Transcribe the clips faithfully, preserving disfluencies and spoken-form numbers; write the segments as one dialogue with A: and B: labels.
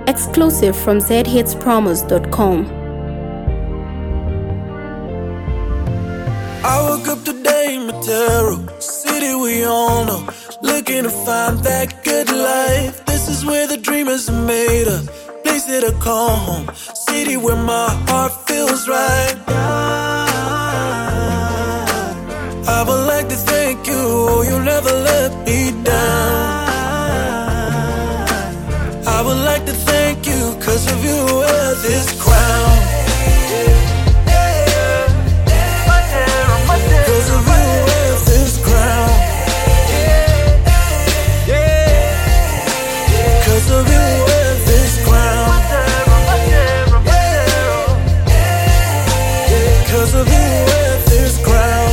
A: Exclusive from z hits promos dot com.
B: I woke up today in Matero, city we all know, looking to find that good life. This is where the dreamers are made of, place that I call home, city where my heart feels right. I would like to thank you, oh, you never let me down. I would like to thank you, cause of you I wear this crown. Cause of you I wear this crown. Cause of you I wear this crown. Cause of you I wear this crown.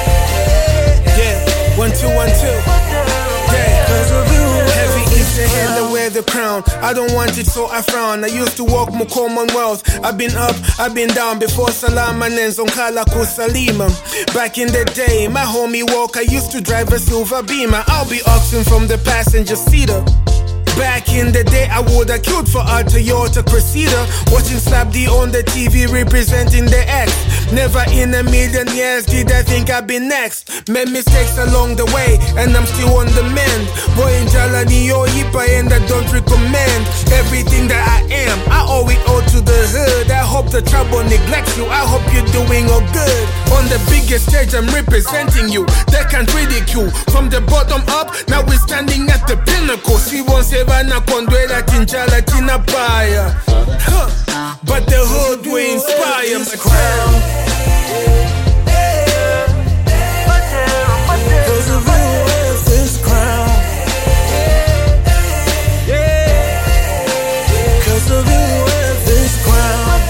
B: Yeah, one, two, one, two. Yeah, cause of you.
C: Heavy is the hand that wear the crown. I don't want it, so I frown. I used to walk more Commonwealth. I've been up, I've been down before Salama Nenzon-Kala Kusalima. Back in the day, my homie Walker used to drive a silver Beamer. I'll be oxen from the passenger seater. Back in the day, I would have killed for a Toyota Cressida. Watching Slap D on the T V representing the X. Never in a million years did I think I'd be next. Made mistakes along the way, and I'm still on the mend. Boy in Jalani or Yipa, and I don't recommend everything that I am. I owe it all to the hood. I hope the trouble neglects you. I hope you're doing all good. On the biggest stage, I'm representing you. They can't ridicule. From the bottom up, now we're standing at the pinnacle. See one Sevana Conduela Tinjala Tinapaya. Huh. But the hood will inspire my crown.
B: Cause of you I wear this crown. Cause of you I wear this crown.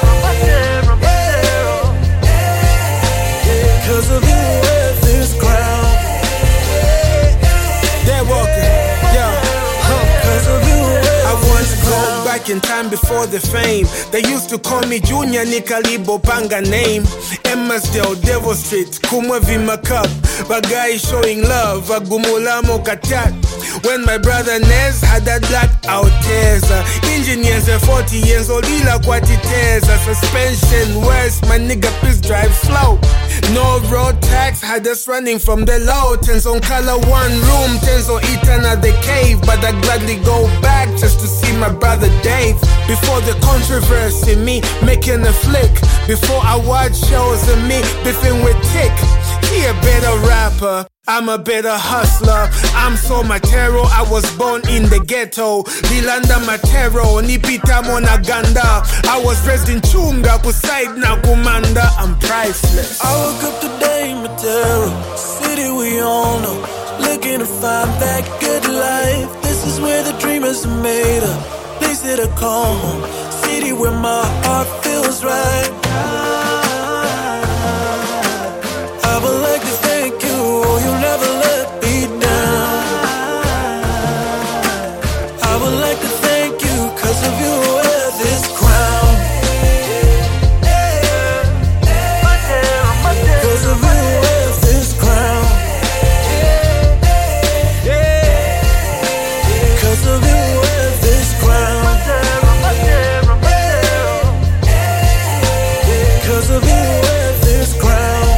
B: Cause of you I wear this crown.
C: They're walking, yeah. Huh.
B: Cause of you I wear
C: I want to go back in time before the fame. They used to call me Junior Nikalibo Panga name. Emmasdale, Devil Street, Kumwevi Makap. Bagay showing love, Agumula Mokatat. When my brother Nez had that black out tesa. Engineers are forty years old, ila kwati tesa. Suspension worse, my nigga please drive slow. No road tax had us running from the low. Nenzon-Kala one room, Tenzo eaten at the cave. But I gladly go back just to see my brother Dave. Before the controversy, me making a flick. Before I watch shows of me beefing with Tick. He a better rapper, I'm a better hustler. I'm so Matero, I was born in the ghetto. Dilanda Matero, Nipita Monaganda. I was raised in Chunga, Kusaid na Kumanda. I'm priceless.
B: I woke up today in Matero, city we all know, looking to find that good life. This is where the dreamers are made of, place that I call home, city where my heart feels right. I would like to thank you, oh, you never let me down. I would like to thank you, cause of you I wear this crown. Cause of you I wear this crown. Cause of you I wear this crown. Cause of you I wear this crown.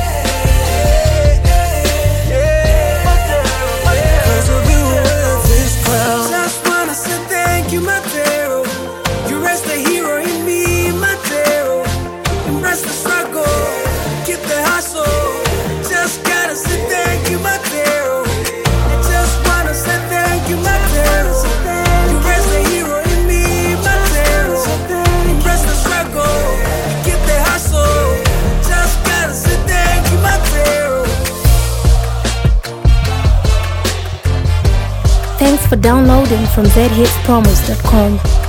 B: Cause of you I wear this crown.
C: Just wanna say thank you, Matero. You rest the hero in me, Matero. Embrace the struggle, keep the hustle. Just gotta say thank you, Matero. I just wanna say thank you, Matero. You rest the hero in me, Matero. Embrace the struggle, keep the hustle. Just gotta say thank you, Matero.
A: Thanks for downloading from z hits promos dot com.